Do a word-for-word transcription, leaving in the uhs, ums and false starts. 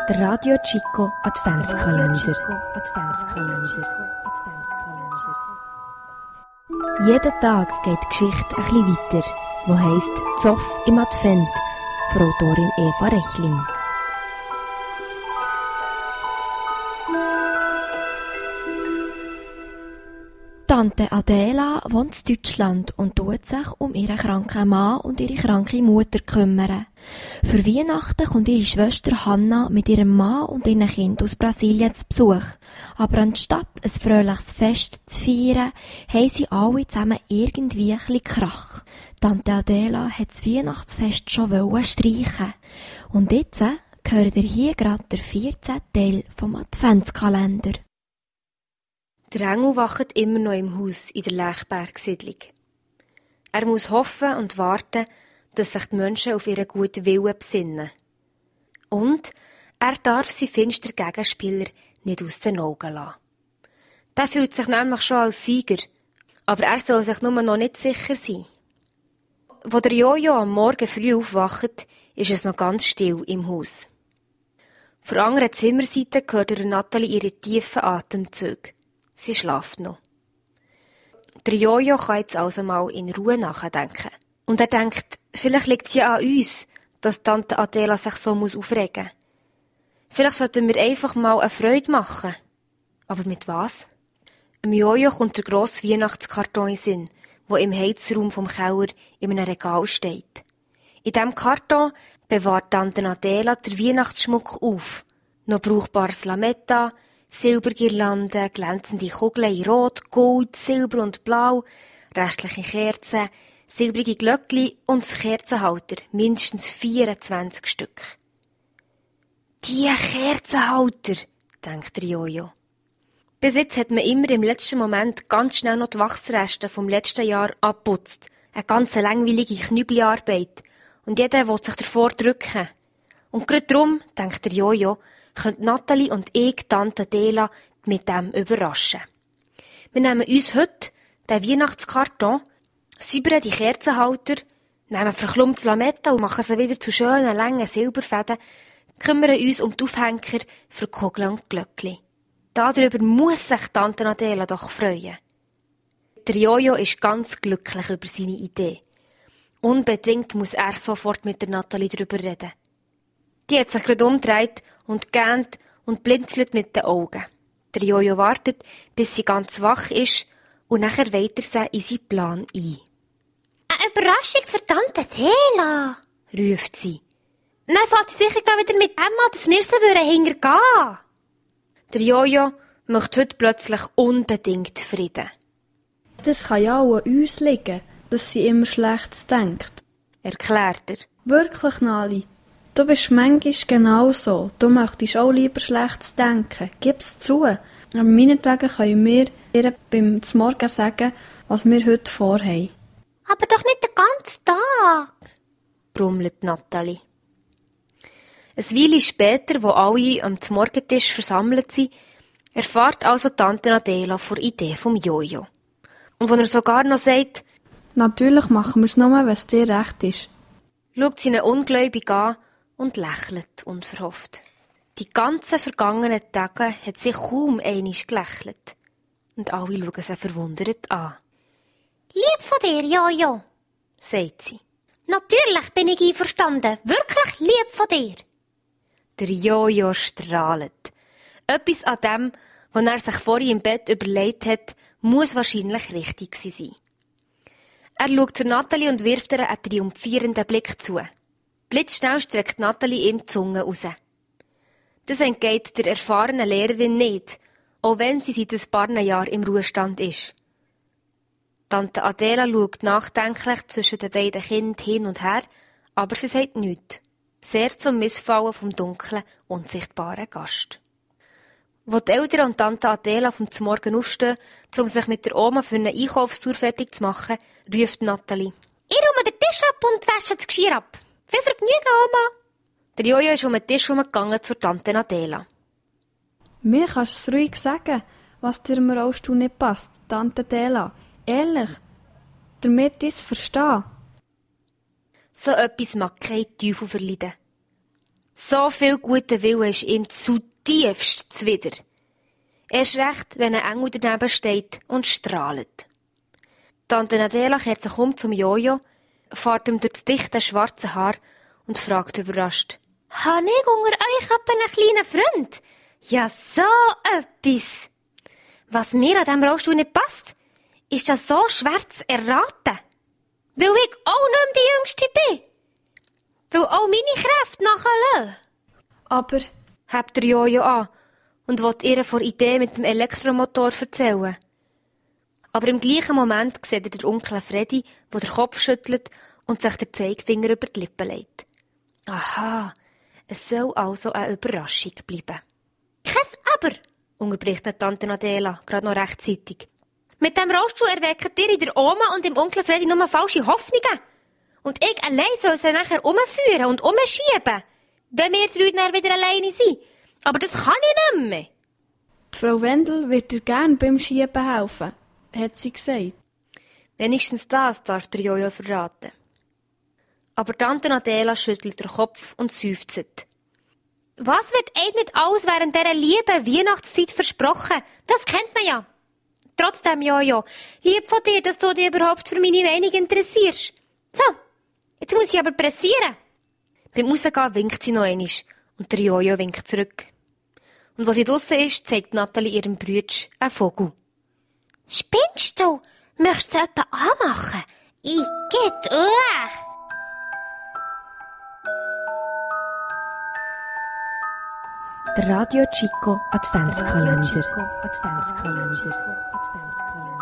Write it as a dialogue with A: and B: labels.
A: Der Radio Chico Adventskalender. Adventskalender. Jeden Tag geht die Geschichte ein bisschen weiter, wo heisst «Zoff im Advent» von Autorin Eva Rechlin.
B: Tante Adela wohnt in Deutschland und tut sich um ihren kranken Mann und ihre kranke Mutter kümmern. Für Weihnachten kommt ihre Schwester Hanna mit ihrem Mann und ihren Kind aus Brasilien zu Besuch. Aber anstatt ein fröhliches Fest zu feiern, haben sie alle zusammen irgendwie ein bisschen Krach. Tante Adela hat das Weihnachtsfest schon streichen. Und jetzt hört ihr hier gerade der vierzehnte Teil vom Adventskalender.
C: Der Engel wacht immer noch im Haus in der Lerchberg-Siedlung. Er muss hoffen und warten, dass sich die Menschen auf ihren guten Willen besinnen. Und er darf seinen finsteren Gegenspieler nicht aus den Augen lassen. Der fühlt sich nämlich schon als Sieger, aber er soll sich nur noch nicht sicher sein. Wo der Jojo am Morgen früh aufwacht, ist es noch ganz still im Haus. Von der anderen Zimmerseite hört er Natalie ihre tiefen Atemzüge. Sie schlaft noch. Der Jojo kann jetzt also mal in Ruhe nachdenken. Und er denkt, vielleicht liegt es ja an uns, dass Tante Adela sich so aufregen muss. Vielleicht sollten wir einfach mal eine Freude machen. Aber mit was? Im Jojo kommt der grosse Weihnachtskarton in den Sinn, der im Heizraum vom Keller in einem Regal steht. In diesem Karton bewahrt Tante Adela den Weihnachtsschmuck auf. Noch brauchbares Lametta, Silbergirlanden, glänzende Kugeln in Rot, Gold, Silber und Blau, restliche Kerzen, silbrige Glöckli und Kerzenhalter, mindestens vierundzwanzig Stück. Die Kerzenhalter, denkt der Jojo. Bis jetzt hat man immer im letzten Moment ganz schnell noch die Wachsreste vom letzten Jahr abputzt. Eine ganz langweilige Knüppelarbeit. Und jeder will sich davor drücken. Und gerade darum, denkt der Jojo, können Natalie und ich Tante Adela mit dem überraschen. Wir nehmen uns heute den Weihnachtskarton, säubern die Kerzenhalter, nehmen verklumptes Lametta und machen sie wieder zu schönen, langen Silberfäden, kümmern uns um die Aufhänger für Kugeln und Glöckli. Darüber muss sich Tante Adela doch freuen. Der Jojo ist ganz glücklich über seine Idee. Unbedingt muss er sofort mit der Natalie darüber reden. Die hat sich gerade umgedreht und gähnt und blinzelt mit den Augen. Der Jojo wartet, bis sie ganz wach ist, und nachher weiht er sie in seinen Plan ein.
D: Eine Überraschung für Tante Adela,
C: ruft sie.
D: Dann fällt sie sicher gleich wieder mit dem an, dass wir sie hintergehen.
C: Der Jojo möchte heute plötzlich unbedingt Frieden.
E: Das kann ja auch an uns liegen, dass sie immer Schlechtes denkt.
C: Erklärt er.
E: Wirklich, Nali. Du bist manchmal genau so. Du möchtest auch lieber Schlechtes denken. Gib's zu. Aber meinetwegen können wir ihr beim Morgen sagen, was wir heute vorhaben.
D: Aber doch nicht den ganzen Tag,
C: brummelt Natalie. Ein Weile später, wo alle am Morgentisch versammelt sind, erfährt also Tante Adela von der Idee vom Jojo. Und wenn er sogar noch sagt,
E: natürlich machen wir es nur, wenn es dir recht ist,
C: schaut sie ihn ungläubig an und lächelt unverhofft. Die ganzen vergangenen Tage hat sie kaum einmal gelächelt. Und alle schauen sie verwundert an.
D: Lieb von dir, Jojo,
C: sagt sie.
D: Natürlich bin ich einverstanden. Wirklich lieb von dir.
C: Der Jojo strahlt. Etwas an dem, was er sich vorhin im Bett überlegt hat, muss wahrscheinlich richtig sein. Er schaut zu Natalie und wirft ihr einen triumphierenden Blick zu. Blitzschnell streckt Natalie ihm die Zunge raus. Das entgeht der erfahrenen Lehrerin nicht, auch wenn sie seit ein paar Jahren im Ruhestand ist. Tante Adela schaut nachdenklich zwischen den beiden Kindern hin und her, aber sie sagt nichts. Sehr zum Missfallen vom dunklen, unsichtbaren Gast. Als die Eltern und Tante Adela vom Morgen aufstehen, um sich mit der Oma für eine Einkaufstour fertig zu machen, ruft Natalie.
D: Ich räume den Tisch ab und wasche das Geschirr ab. Viel Vergnügen, Oma.
C: Der Jojo ist um den Tisch herumgegangen zur Tante Adela.
E: Mir kannst du es ruhig sagen, was dir im Rollstuhl nicht passt, Tante Adela. Ehrlich, damit ich es verstehe.
C: So etwas mag kein Teufel verleiden. So viel guter Wille ist ihm zutiefst zuwider. Erst recht, wenn ein Engel daneben steht und strahlt. Tante Adela kehrt sich um zum Jojo, fährt ihm durch das dichte schwarze Haar und fragt überrascht.
D: «Habe ich unter euch etwa einen kleinen Freund? Ja, so etwas. Was mir an diesem Rollstuhl nicht passt, ist das so schwer zu erraten. Weil ich auch nicht mehr die Jüngste bin. Weil auch meine Kräfte nachlassen.»
E: Aber,
C: hebt der Jojo an und will ihr von Idee mit dem Elektromotor erzählen. Aber im gleichen Moment sieht er den Onkel Freddy, der den Kopf schüttelt und sich den Zeigefinger über die Lippen legt. Aha, es soll also eine Überraschung bleiben.
D: «Kein Aber!»
C: unterbricht Tante Adela, gerade noch rechtzeitig.
D: «Mit dem Rollstuhl erweckt ihr in der Oma und im Onkel Freddy nur falsche Hoffnungen. Und ich allein soll sie nachher umführen und umschieben, wenn wir drei dann wieder alleine sind. Aber das kann ich nicht mehr.»
E: die Frau Wendel wird dir gern beim Schieben helfen, hat sie gesagt.
C: Wenigstens das darf der Jojo verraten. Aber Tante Adela schüttelt den Kopf und seufzt.
D: «Was wird euch nicht alles während dieser lieben Weihnachtszeit versprochen? Das kennt man ja. Trotzdem, Jojo, lieb von dir, dass du dich überhaupt für meine Meinung interessierst. So, jetzt muss ich aber pressieren.»
C: Beim Rausgehen winkt sie noch einmal und der Jojo winkt zurück. Und als sie draussen ist, zeigt Natalie ihrem Brütsch einen Vogel.
D: «Spinnst du? Möchtest du etwa anmachen? Igitt, uah!»
A: Der Radio Chico Adventskalender. Radio Chico Adventskalender. Adventskalender.